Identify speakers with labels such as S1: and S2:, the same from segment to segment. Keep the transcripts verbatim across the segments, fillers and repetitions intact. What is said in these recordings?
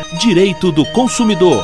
S1: Direito do Consumidor.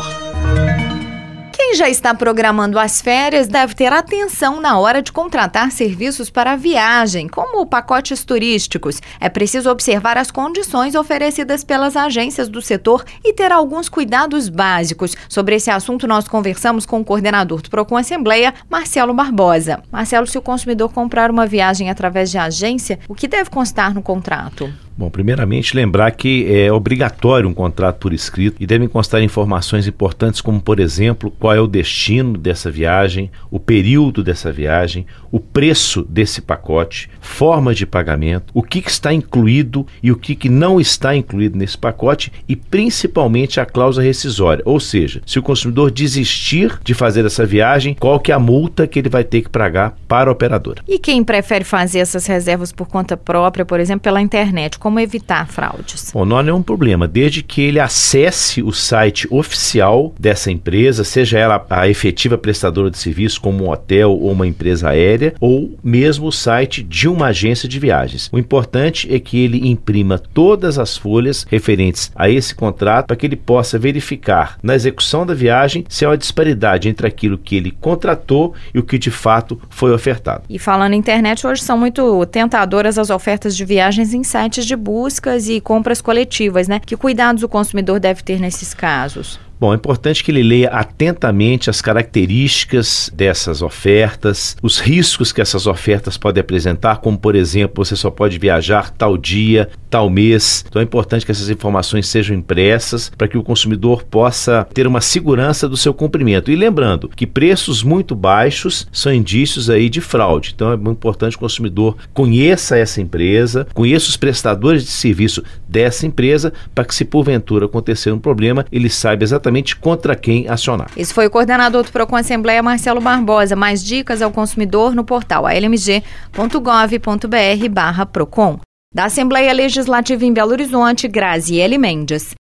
S2: Quem já está programando as férias deve ter atenção na hora de contratar serviços para a viagem, como pacotes turísticos. É preciso observar as condições oferecidas pelas agências do setor e ter alguns cuidados básicos. Sobre esse assunto, nós conversamos com o coordenador do Procon Assembleia, Marcelo Barbosa. Marcelo, se o consumidor comprar uma viagem através de agência, o que deve constar no contrato?
S3: Bom, primeiramente lembrar que é obrigatório um contrato por escrito e devem constar informações importantes como, por exemplo, qual é o destino dessa viagem, o período dessa viagem, o preço desse pacote, forma de pagamento, o que, que está incluído e o que, que não está incluído nesse pacote e principalmente a cláusula rescisória, ou seja, se o consumidor desistir de fazer essa viagem, qual que é a multa que ele vai ter que pagar para a operadora.
S2: E quem prefere fazer essas reservas por conta própria, por exemplo, pela internet, como evitar fraudes?
S3: Bom, não há nenhum problema, desde que ele acesse o site oficial dessa empresa, seja ela a efetiva prestadora de serviço, como um hotel ou uma empresa aérea, ou mesmo o site de uma agência de viagens. O importante é que ele imprima todas as folhas referentes a esse contrato para que ele possa verificar na execução da viagem se há uma disparidade entre aquilo que ele contratou e o que de fato foi ofertado.
S2: E falando em internet, hoje são muito tentadoras as ofertas de viagens em sites de buscas e compras coletivas, né? Que cuidados o consumidor deve ter nesses casos?
S3: Bom, é importante que ele leia atentamente as características dessas ofertas, os riscos que essas ofertas podem apresentar, como, por exemplo, você só pode viajar tal dia, tal mês. Então é importante que essas informações sejam impressas para que o consumidor possa ter uma segurança do seu cumprimento. E lembrando que preços muito baixos são indícios aí de fraude. Então é muito importante que o consumidor conheça essa empresa, conheça os prestadores de serviço dessa empresa, para que se porventura acontecer um problema, ele saiba exatamente contra quem acionar.
S2: Esse foi o coordenador do Procon Assembleia, Marcelo Barbosa. Mais dicas ao consumidor no portal a l m g ponto gov ponto b r barra Procon. Da Assembleia Legislativa em Belo Horizonte, Graziele Mendes.